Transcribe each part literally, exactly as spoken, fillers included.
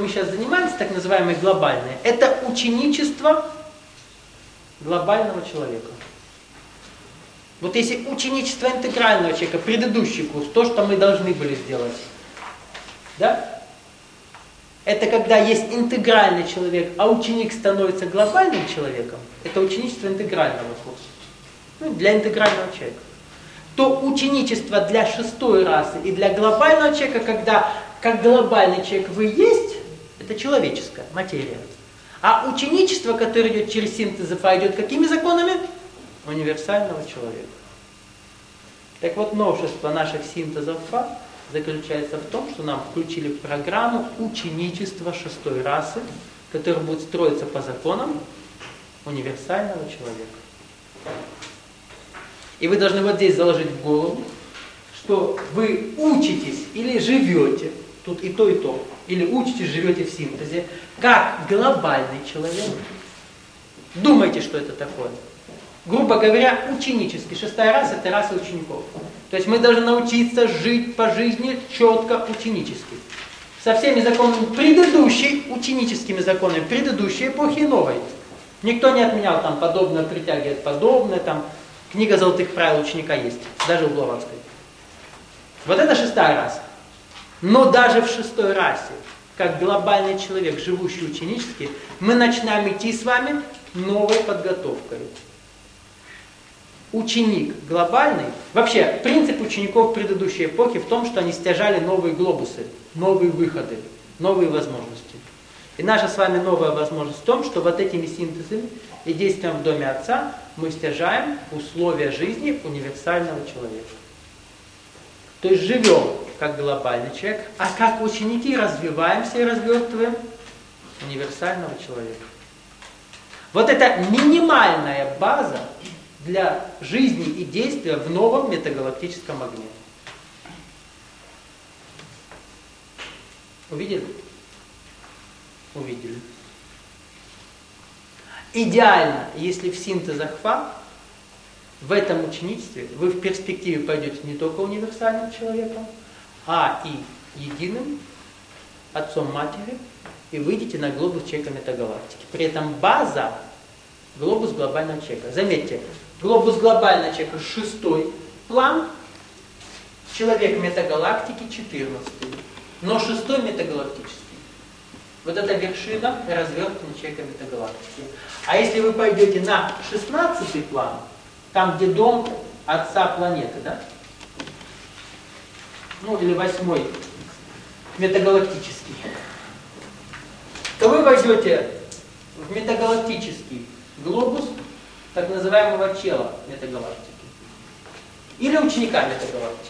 мы сейчас занимаемся, так называемое глобальное, это ученичество глобального человека. Вот если ученичество интегрального человека, предыдущий курс, то, что мы должны были сделать, да? Это когда есть интегральный человек, а ученик становится глобальным человеком, это ученичество интегрального курса. Ну, для интегрального человека. То ученичество для шестой расы и для глобального человека, когда как глобальный человек вы есть, это человеческая материя. А ученичество, которое идет через синтез АФА, идет какими законами? Универсального человека. Так вот, новшество наших синтезов АФА заключается в том, что нам включили в программу ученичество шестой расы, которое будет строиться по законам универсального человека. И вы должны вот здесь заложить в голову, что вы учитесь или живете, тут и то, и то, или учитесь, живете в синтезе, как глобальный человек. Думайте, что это такое. Грубо говоря, ученический. Шестая раса – это раса учеников. То есть мы должны научиться жить по жизни четко ученически. Со всеми законами предыдущей, ученическими законами предыдущей эпохи и новой. Никто не отменял там подобное, притягивает подобное, там книга золотых правил ученика есть, даже у Блаватской. Вот это шестая раса. Но даже в шестой расе, как глобальный человек, живущий ученически, мы начинаем идти с вами новой подготовкой. Ученик глобальный, вообще принцип учеников предыдущей эпохи в том, что они стяжали новые глобусы, новые выходы, новые возможности. И наша с вами новая возможность в том, что вот этими синтезами и действием в доме Отца мы стяжаем условия жизни универсального человека. То есть живем как глобальный человек, а как ученики развиваемся и развертываем универсального человека. Вот это минимальная база для жизни и действия в новом метагалактическом огне. Увидели? Увидели. Идеально, если в синтезах ФА, в этом ученичестве, вы в перспективе пойдете не только универсальным человеком, а и единым отцом матери, и выйдете на глобус человека метагалактики. При этом база – глобус глобального человека. Заметьте, глобус глобального человека – шестой план, человек метагалактики – четырнадцатый, но шестой метагалактический. Вот это вершина развертывания человека метагалактики. А если вы пойдете на шестнадцатый план, там где дом отца планеты, да? Ну или восьмой, метагалактический, то вы войдете в метагалактический глобус так называемого чела метагалактики. Или ученика метагалактики.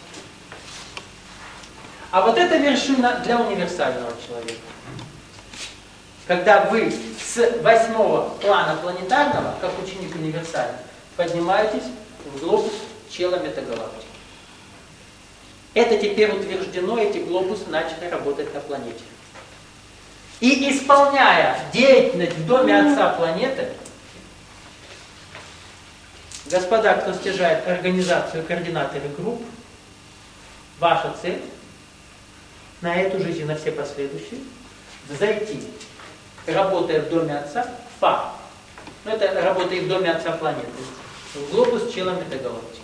А вот эта вершина для универсального человека. Когда вы с восьмого плана планетарного, как ученик универсальный, поднимаетесь в глобус чела метагалактики. Это теперь утверждено, эти глобусы начали работать на планете. И исполняя деятельность в доме Отца планеты, господа, кто стяжает организацию координаторы групп, ваша цель на эту жизнь и на все последующие зайти, работая в доме Отца, ФА. Ну, это работа и в доме Отца планеты. В глобус чела метагалактики.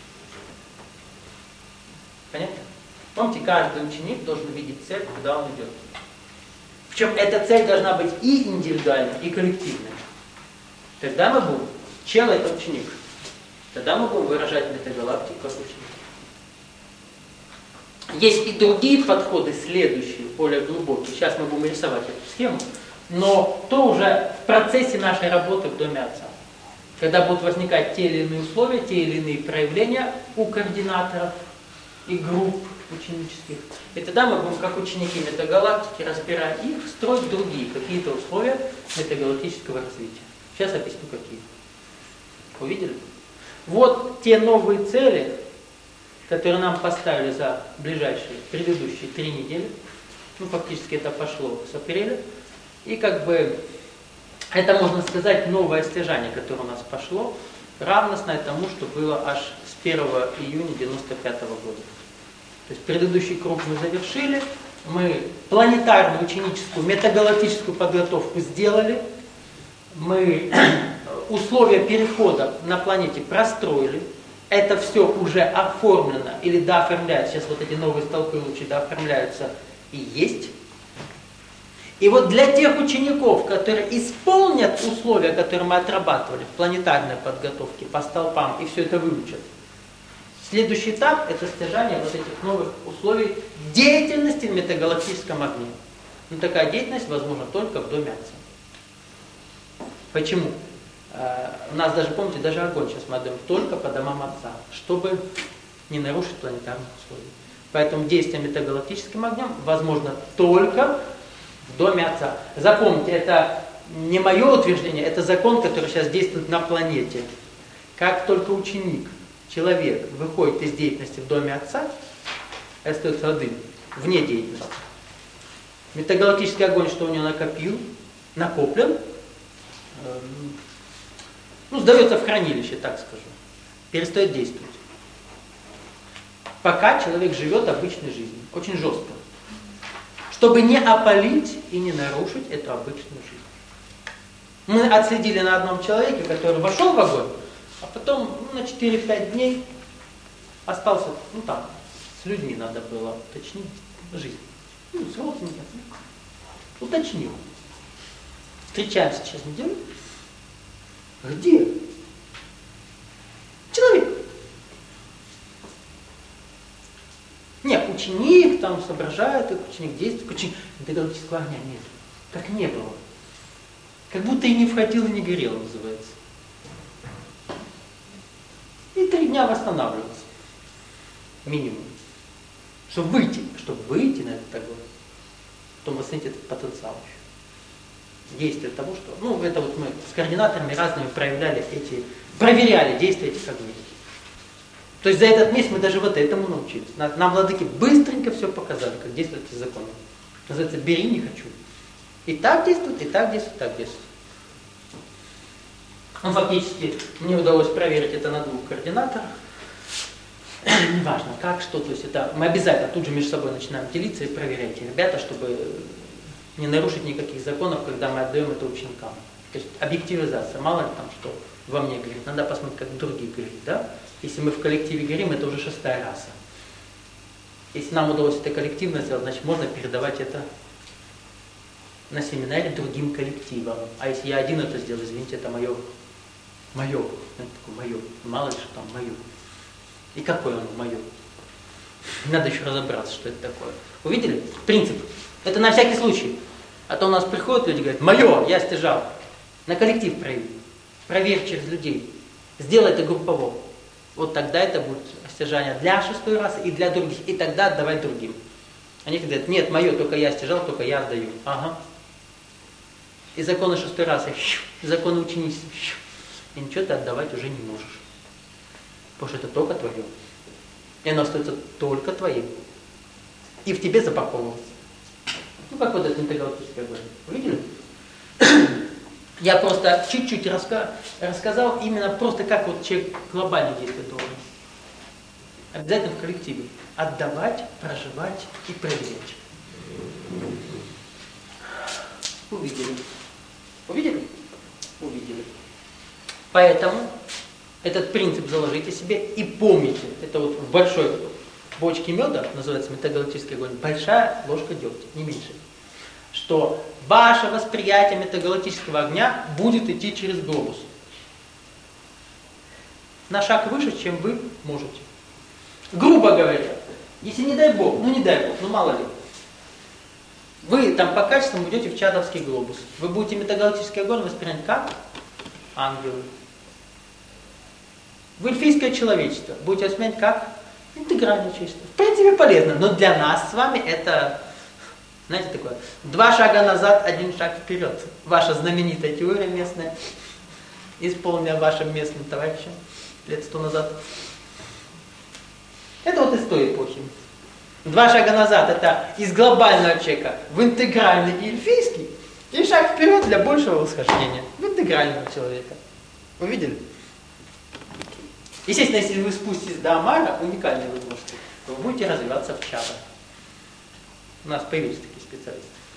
Понятно? Помните, каждый ученик должен видеть цель, куда он идет. Причем эта цель должна быть и индивидуальной, и коллективной. Тогда мы будем, чел это ученик, тогда мы будем выражать метагалактику как ученик. Есть и другие подходы, следующие, более глубокие. Сейчас мы будем рисовать эту схему. Но то уже в процессе нашей работы в доме Отца. Когда будут возникать те или иные условия, те или иные проявления у координаторов и групп ученических. И тогда мы будем, как ученики метагалактики, разбирая их, строить другие какие-то условия метагалактического развития. Сейчас объясню, какие. Увидели? Вот те новые цели, которые нам поставили за ближайшие, предыдущие три недели. Ну, фактически это пошло с апреля. И как бы, это, можно сказать, новое стяжание, которое у нас пошло, равностное тому, что было аж с первого июня девяносто пятого года. То есть предыдущий круг мы завершили, мы планетарную ученическую метагалактическую подготовку сделали, мы условия перехода на планете простроили, это все уже оформлено или дооформляется, сейчас вот эти новые столпы лучи дооформляются и есть. И вот для тех учеников, которые исполнят условия, которые мы отрабатывали в планетарной подготовке по столпам и все это выучат, следующий этап – это стяжание вот этих новых условий деятельности в метагалактическом огне. Но такая деятельность возможна только в доме Отца. Почему? У нас даже, помните, даже огонь сейчас мы отдаем только по домам Отца, чтобы не нарушить планетарных условий. Поэтому действие метагалактическим огнем возможно только в доме Отца. Запомните, это не мое утверждение, это закон, который сейчас действует на планете. Как только ученик, человек выходит из деятельности в доме Отца, остается один, вне деятельности. Метагалактический огонь, что у него накопил, накоплен, э, ну, сдается в хранилище, так скажу, перестает действовать. Пока человек живет обычной жизнью, очень жестко. Чтобы не опалить и не нарушить эту обычную жизнь. Мы отследили на одном человеке, который вошел в огонь, а потом ну, на четыре-пять дней остался, ну там, с людьми надо было уточнить жизнь. Ну, с родственниками. Уточнил. Встречаемся через неделю. Где? Человек. Нет, ученик там соображает, ученик действует, ученик метагалактического огня нет. Так не было. Как будто и не входил, и не горел, называется. И три дня восстанавливаться. Минимум. Чтобы выйти, чтобы выйти на этот огонь, потом восстановить этот потенциал еще. Действие того, что... Ну, это вот мы с координаторами разными проявляли эти... Проверяли действия этих огней. То есть за этот месяц мы даже вот этому научились. Нам владыки быстренько все показали, как действуют эти законы. Называется «бери, не хочу». И так действует, и так действует, и так действует. Ну, фактически мне удалось проверить это на двух координаторах. Неважно как, что, то есть это мы обязательно тут же между собой начинаем делиться и проверять, ребята, чтобы не нарушить никаких законов, когда мы отдаем это ученикам. То есть объективизация, мало ли там что во мне говорит, надо посмотреть, как другие говорят, да? Если мы в коллективе говорим, это уже шестая раса. Если нам удалось это коллективно сделать, значит можно передавать это на семинаре другим коллективам. А если я один это сделал, извините, это мое, мое, это такое мое, мало ли что там мое. И какое оно мое? Надо еще разобраться, что это такое. Увидели? Принцип. Это на всякий случай. А то у нас приходят люди и говорят, мое, я стяжал. На коллектив прояви. Проверь через людей. Сделай это группово. Вот тогда это будет стяжание для шестой расы и для других. И тогда отдавай другим. Они говорят, нет, мое, только я стяжал, только я отдаю. Ага. И законы шестой расы, законы ученичества. И ничего ты отдавать уже не можешь. Потому что это только твое. И оно остается только твоим. И в тебе запаковывается. Ну, как вот этот метагалактический огонь. Видели? Я просто чуть-чуть раска... рассказал именно просто как вот человек глобально действует должен. Обязательно в коллективе. Отдавать, проживать и проверять. Увидели. Увидели? Увидели. Поэтому этот принцип заложите себе и помните, это вот в большой бочке меда, называется метагалактический огонь, большая ложка дегтя, не меньше, что ваше восприятие метагалактического огня будет идти через глобус. На шаг выше, чем вы можете. Грубо говоря, если не дай Бог, ну не дай Бог, ну мало ли, вы там по качествам идете в чадовский глобус, вы будете метагалактический огонь воспринимать как ангелы. В эльфийское человечество будете воспринимать как интегральное человечество. В принципе полезно, но для нас с вами это, знаете, такое, два шага назад, один шаг вперед. Ваша знаменитая теория местная, исполненная вашим местным товарищем лет сто назад. Это вот из той эпохи. Два шага назад это из глобального человека в интегральный и эльфийский, и шаг вперед для большего восхождения в интегрального человека. Вы видели? Естественно, если вы спуститесь до Амара, уникальные возможности, то вы будете развиваться в чадо. У нас появились такие специалисты.